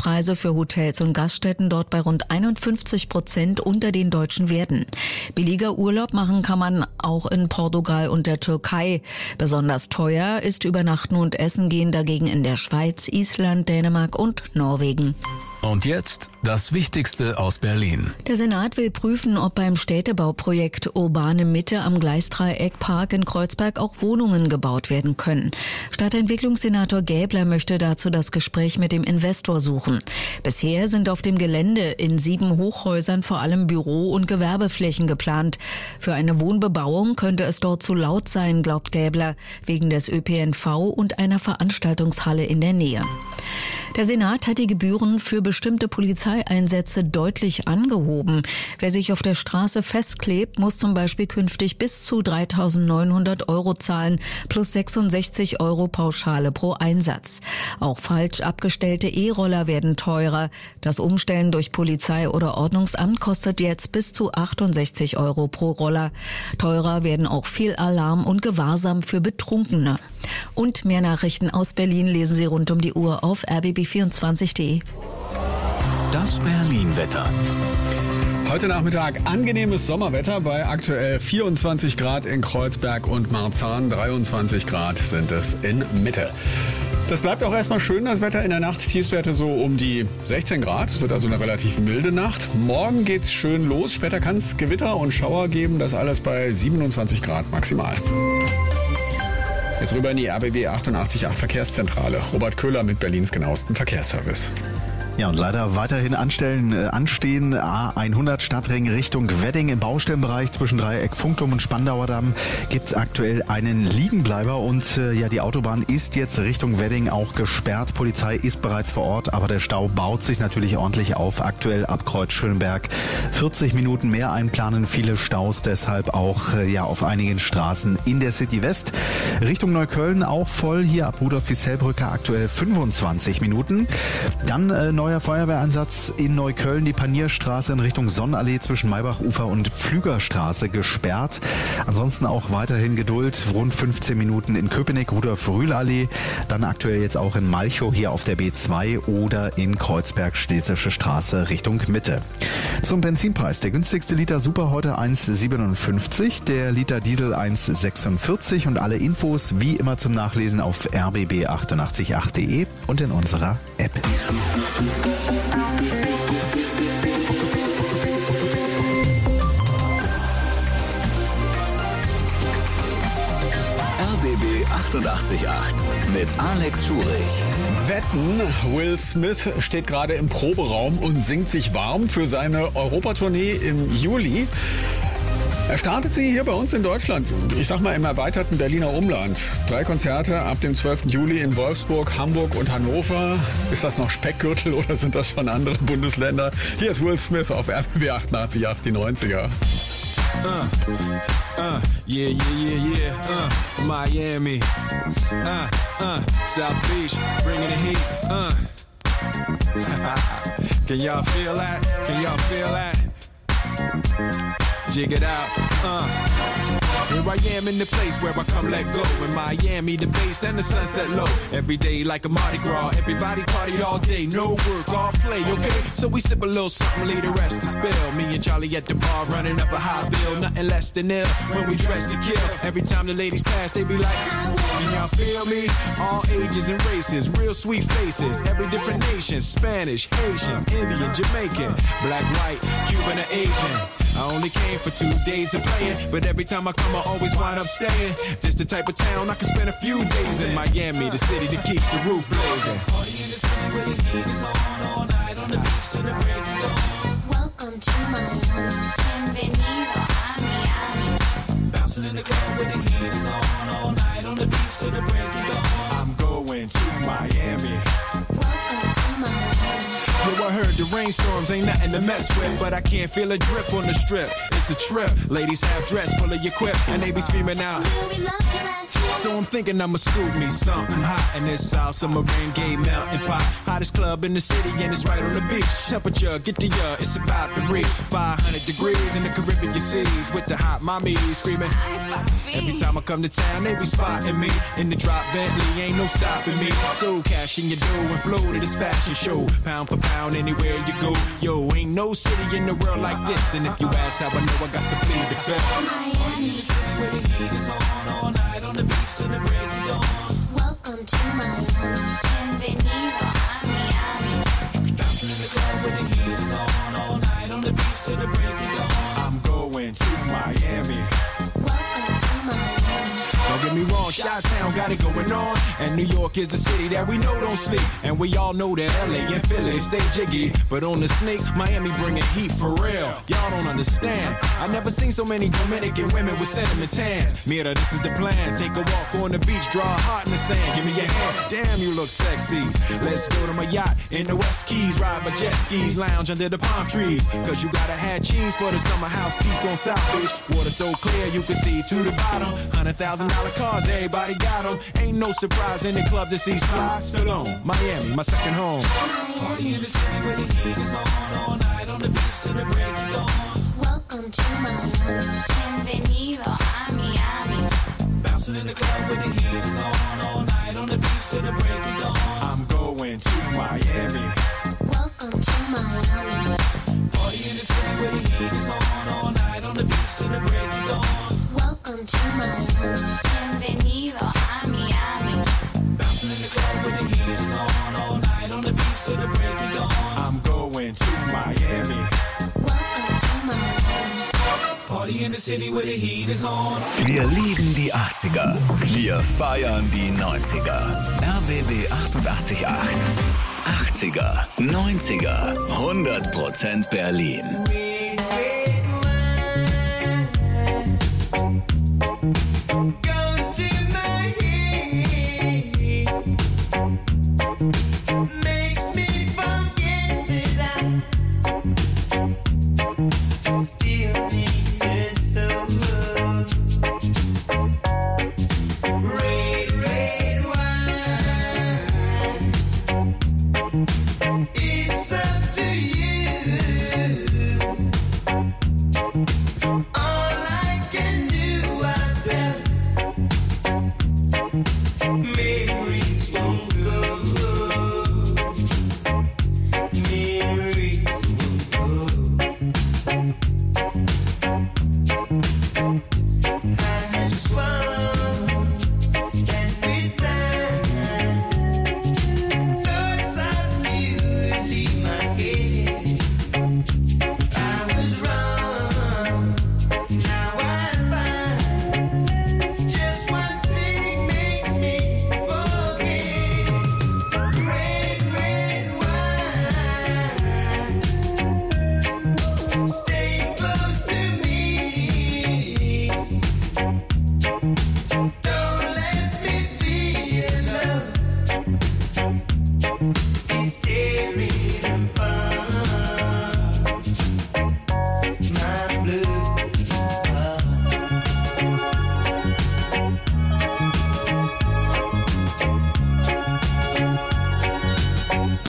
für Hotels und Gaststätten dort bei rund 51% unter den deutschen Werten. Billiger Urlaub machen kann man auch in Portugal und der Türkei. Besonders teuer ist Übernachten und Essen gehen dagegen in der Schweiz, Island, Dänemark und Norwegen. Und jetzt das Wichtigste aus Berlin. Der Senat will prüfen, ob beim Städtebauprojekt Urbane Mitte am Gleisdreieckpark in Kreuzberg auch Wohnungen gebaut werden können. Stadtentwicklungssenator Gäbler möchte dazu das Gespräch mit dem Investor suchen. Bisher sind auf dem Gelände in 7 Hochhäusern vor allem Büro- und Gewerbeflächen geplant. Für eine Wohnbebauung könnte es dort zu laut sein, glaubt Gäbler, wegen des ÖPNV und einer Veranstaltungshalle in der Nähe. Der Senat hat die Gebühren für bestimmte Polizeieinsätze deutlich angehoben. Wer sich auf der Straße festklebt, muss zum Beispiel künftig bis zu 3.900 € zahlen, plus 66 € Pauschale pro Einsatz. Auch falsch abgestellte E-Roller werden teurer. Das Umstellen durch Polizei oder Ordnungsamt kostet jetzt bis zu 68 € pro Roller. Teurer werden auch Fehlalarm und Gewahrsam für Betrunkene. Und mehr Nachrichten aus Berlin lesen Sie rund um die Uhr auf rbb24.de. Das Berlin-Wetter. Heute Nachmittag angenehmes Sommerwetter bei aktuell 24 Grad in Kreuzberg und Marzahn, 23 Grad sind es in Mitte. Das bleibt auch erstmal schön, das Wetter in der Nacht. Tiefstwerte so um die 16 Grad. Es wird also eine relativ milde Nacht. Morgen geht's schön los. Später kann es Gewitter und Schauer geben. Das alles bei 27 Grad maximal. Jetzt rüber in die RBB 88.8 Verkehrszentrale. Robert Köhler mit Berlins genauestem Verkehrsservice. Ja, und leider weiterhin anstehen A100 Stadtring Richtung Wedding im Baustellenbereich zwischen Dreieck Funkturm und Spandauer Damm gibt's aktuell einen Liegenbleiber und die Autobahn ist jetzt Richtung Wedding auch gesperrt. Polizei ist bereits vor Ort, aber der Stau baut sich natürlich ordentlich auf. Aktuell ab Kreuz Schönberg 40 Minuten mehr einplanen, viele Staus deshalb auch auf einigen Straßen in der City West. Richtung Neukölln auch voll, hier ab Rudolf-Wiesel-Brücke aktuell 25 Minuten. Dann neuer Feuerwehreinsatz in Neukölln, die Panierstraße in Richtung Sonnenallee zwischen Maybachufer und Pflügerstraße gesperrt. Ansonsten auch weiterhin Geduld, rund 15 Minuten in Köpenick, Rudolf-Rühl-Allee, dann aktuell jetzt auch in Malchow hier auf der B2 oder in Kreuzberg Schlesische Straße Richtung Mitte. Zum Benzinpreis, der günstigste Liter Super heute 1,57, der Liter Diesel 1,46 und alle Infos wie immer zum Nachlesen auf rbb888.de und in unserer App. RBB 88.8 mit Alex Schurich. Wetten, Will Smith steht gerade im Proberaum und singt sich warm für seine Europatournee im Juli. Er startet sie hier bei uns in Deutschland, ich sag mal im erweiterten Berliner Umland. 3 Konzerte ab dem 12. Juli in Wolfsburg, Hamburg und Hannover. Ist das noch Speckgürtel oder sind das schon andere Bundesländer? Hier ist Will Smith auf RBB 88.8, die 90er. Miami, South Beach, bringing the heat, Can y'all feel that? Can y'all feel that? Jig it out, Here I am in the place where I come let go. In Miami, the bass and the sunset low. Every day like a Mardi Gras. Everybody party all day. No work, all play, okay? So we sip a little something, leave the rest to spill. Me and Charlie at the bar running up a high bill. Nothing less than ill when we dress to kill. Every time the ladies pass, they be like, can y'all feel me? All ages and races, real sweet faces. Every different nation, Spanish, Haitian, Indian, Jamaican, black, white, Cuban, or Asian. I only came for 2 days of playing, but every time I come I always wind up staying. This the type of town I can spend a few days in. Miami, the city that keeps the roof blazing. Party in the city where the heat is on all night on the beach till the break of dawn. Welcome to Miami, bienvenido a Miami. Bouncing in the club where the heat is on all night on the beach till the break of dawn. I'm going to Miami. Welcome to Miami. Yo, I heard the rainstorms ain't nothing to mess with, but I can't feel a drip on the strip. It's it's a trip. Ladies half dressed, full of your quip, and they be screaming out. So I'm thinking I'ma scoop me something hot in this South Summer rain gay mountain pot. Hottest club in the city and it's right on the beach. Temperature, get to ya, it's about to reach 500 degrees in the Caribbean seas with the hot mommy screaming. Every time I come to town, they be spotting me in the drop Bentley, ain't no stopping me. So cash in your dough and flow to this fashion show. Pound for pound, anywhere you go. Yo, ain't no city in the world like this. And if you ask how I know, I got to plead the fifth. Miami, where the heat is on all night on the beach till the break of dawn. Welcome to Miami, bienvenido a Miami. Bouncing in the club where the heat is on all night on the beach till the break of dawn. I'm going to Miami. Welcome to Miami. Don't get me wrong, Chi-Town got it going on. And New York is the city that we know don't sleep. And we all know that LA and Philly stay jiggy. But on the sneak, Miami bringing heat for real. Y'all don't understand. I never seen so many Dominican women with cinnamon tans. Mira, this is the plan. Take a walk on the beach, draw a heart in the sand. Give me your hand. Damn, you look sexy. Let's go to my yacht in the West Keys. Ride my jet skis, lounge under the palm trees. Cause you gotta have cheese for the summer house piece on South Beach. Water so clear you can see to the bottom. $100,000 cars, everybody got them. Ain't no surprise in the club to see Sly Stallone. Miami, my second home. Party in the city where the heat is on all night on the beach till the break of dawn. Welcome to Miami, bienvenido a Miami. Bouncing in the club where the heat is on all night on the beach till the break of dawn. I'm going to Miami. Welcome to Miami. Party in the city where the heat is on all night on the beach till the break of dawn. Welcome to Miami, bienvenido a Miami. Bouncing in the club where the heat is on all night on the beach till the break of dawn. I'm going to Miami. Welcome to Miami. Party in the city where the heat is on. Wir lieben die 80er. Wir feiern die 90er. RBB 88.8. 80er, 90er, 100% Berlin. It's up to you.